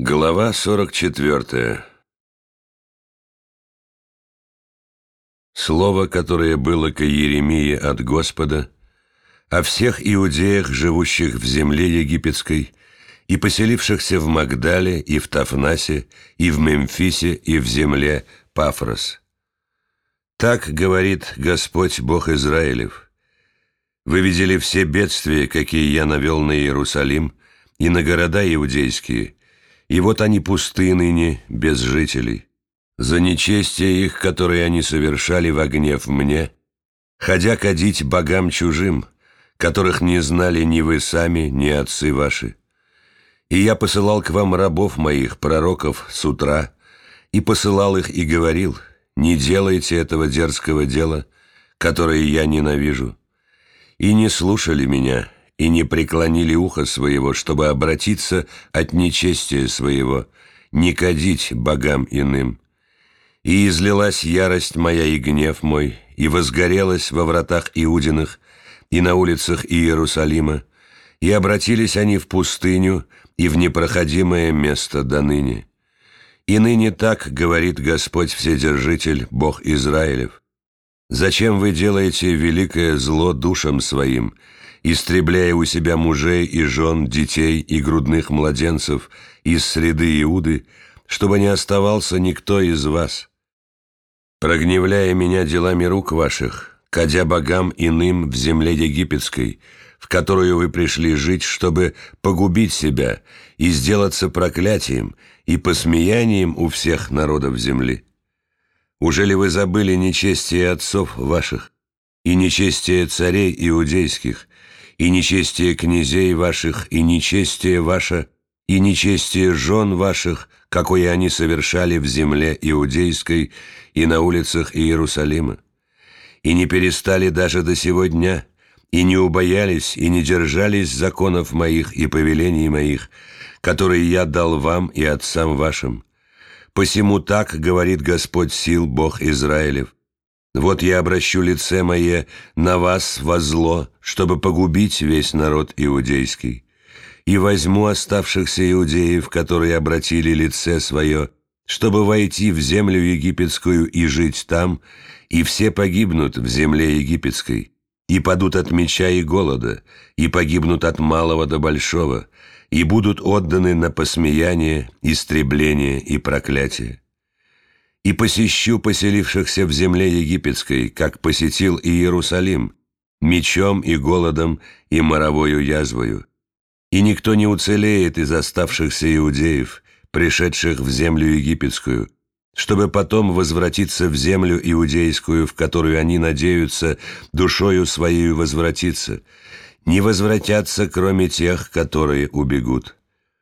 Глава 44. Слово, которое было к Иеремии от Господа, о всех иудеях, живущих в земле египетской, и поселившихся в Магдале, и в Тафнасе, и в Мемфисе, и в земле Пафрос. Так говорит Господь Бог Израилев: «Вы видели все бедствия, какие я навел на Иерусалим и на города иудейские, и вот они пусты ныне, без жителей. За нечестие их, которые они совершали во гнев мне, ходя кадить богам чужим, которых не знали ни вы сами, ни отцы ваши. И я посылал к вам рабов моих, пророков, с утра, и посылал их и говорил: не делайте этого дерзкого дела, которое я ненавижу. И не слушали меня, и не преклонили ухо своего, чтобы обратиться от нечестия своего, не кадить богам иным. И излилась ярость моя и гнев мой, и возгорелась во вратах Иудиных и на улицах Иерусалима, и обратились они в пустыню и в непроходимое место доныне. И ныне так говорит Господь Вседержитель, Бог Израилев: зачем вы делаете великое зло душам своим, истребляя у себя мужей и жен, детей и грудных младенцев из среды Иуды, чтобы не оставался никто из вас? Прогневляя меня делами рук ваших, кадя богам иным в земле египетской, в которую вы пришли жить, чтобы погубить себя и сделаться проклятием и посмеянием у всех народов земли. Ужели вы забыли нечестие отцов ваших, и нечестие царей иудейских, и нечестие князей ваших, и нечестие ваше, и нечестие жен ваших, какое они совершали в земле иудейской и на улицах Иерусалима? И не перестали даже до сего дня, и не убоялись, и не держались законов моих и повелений моих, которые я дал вам и отцам вашим. Посему так говорит Господь сил, Бог Израилев: вот я обращу лице мое на вас во зло, чтобы погубить весь народ иудейский, и возьму оставшихся иудеев, которые обратили лице свое, чтобы войти в землю египетскую и жить там, и все погибнут в земле египетской, и падут от меча и голода, и погибнут от малого до большого, и будут отданы на посмеяние, истребление и проклятие. И посещу поселившихся в земле египетской, как посетил и Иерусалим, мечом и голодом и моровою язвою. И никто не уцелеет из оставшихся иудеев, пришедших в землю египетскую, чтобы потом возвратиться в землю иудейскую, в которую они надеются душою своею возвратиться. Не возвратятся, кроме тех, которые убегут».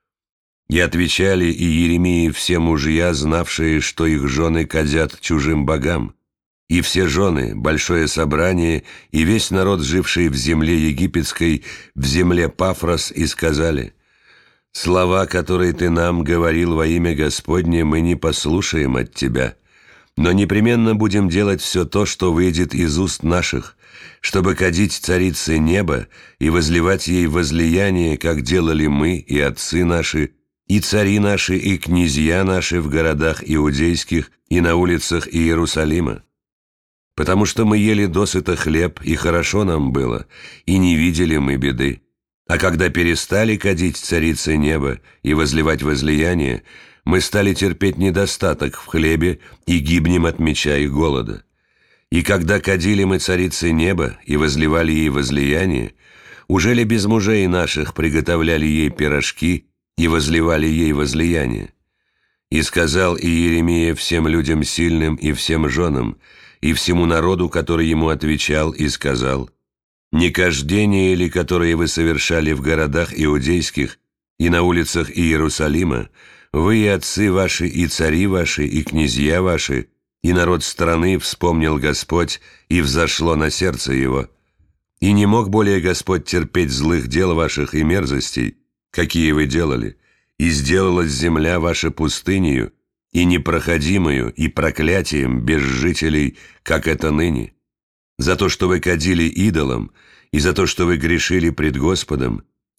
И отвечали и Иеремии все мужья, знавшие, что их жены кадят чужим богам, и все жены, большое собрание, и весь народ, живший в земле египетской, в земле Пафрос, и сказали: «Слова, которые ты нам говорил во имя Господне, мы не послушаем от тебя, но непременно будем делать все то, что выйдет из уст наших, чтобы кадить царице неба и возливать ей возлияние, как делали мы и отцы наши, и цари наши, и князья наши в городах иудейских и на улицах Иерусалима. Потому что мы ели досыта хлеб, и хорошо нам было, и не видели мы беды. А когда перестали кадить царице неба и возливать возлияние, мы стали терпеть недостаток в хлебе и гибнем от меча и голода. И когда кадили мы царице неба и возливали ей возлияние, ужели без мужей наших приготовляли ей пирожки и возливали ей возлияние? И сказал Иеремия всем людям сильным и всем женам, и всему народу, который ему отвечал, и сказал: «Не кождение ли, которое вы совершали в городах иудейских и на улицах Иерусалима, вы и отцы ваши, и цари ваши, и князья ваши, и народ страны вспомнил Господь, и взошло на сердце его? И не мог более Господь терпеть злых дел ваших и мерзостей, какие вы делали, и сделалась земля ваша пустынею, и непроходимою, и проклятием без жителей, как это ныне? За то, что вы кадили идолам, и за то, что вы грешили пред Господом,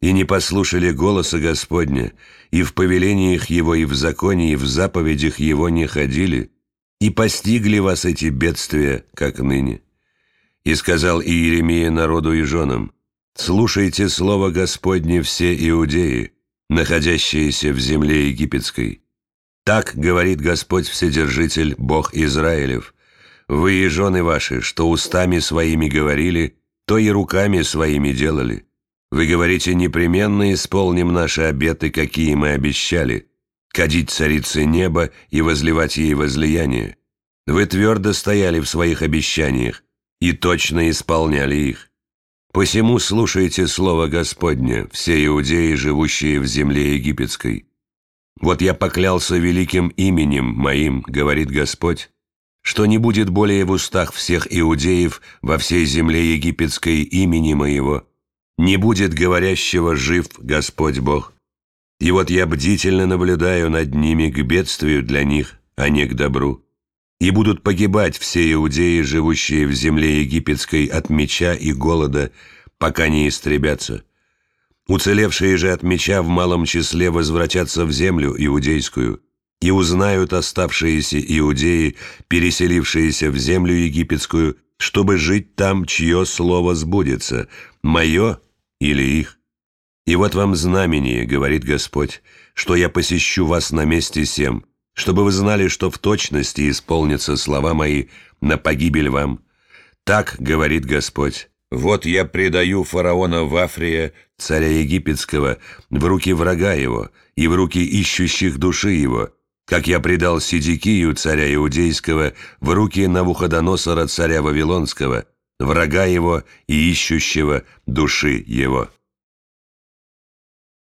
и не послушали голоса Господня, и в повелениях Его, и в законе, и в заповедях Его не ходили, и постигли вас эти бедствия, как ныне. И сказал Иеремия народу и женам: слушайте слово Господне все иудеи, находящиеся в земле египетской. Так говорит Господь Вседержитель, Бог Израилев: вы и жены ваши, что устами своими говорили, то и руками своими делали. Вы говорите: непременно исполним наши обеты, какие мы обещали, кадить царице неба и возливать ей возлияние. Вы твердо стояли в своих обещаниях и точно исполняли их. Посему слушайте слово Господне, все иудеи, живущие в земле египетской. Вот я поклялся великим именем моим, говорит Господь, что не будет более в устах всех иудеев во всей земле египетской имени моего, не будет говорящего: жив Господь Бог. И вот я бдительно наблюдаю над ними к бедствию для них, а не к добру. И будут погибать все иудеи, живущие в земле египетской, от меча и голода, пока не истребятся. Уцелевшие же от меча в малом числе возвратятся в землю иудейскую, и узнают оставшиеся иудеи, переселившиеся в землю египетскую, чтобы жить там, чье слово сбудется, мое или их. И вот вам знамение, говорит Господь, что я посещу вас на месте сем, чтобы вы знали, что в точности исполнятся слова мои на погибель вам. Так говорит Господь: вот я предаю фараона Вафрия, царя египетского, в руки врага его и в руки ищущих души его, как я предал Сидекию, царя иудейского, в руки Навуходоносора, царя вавилонского, врага его и ищущего души его».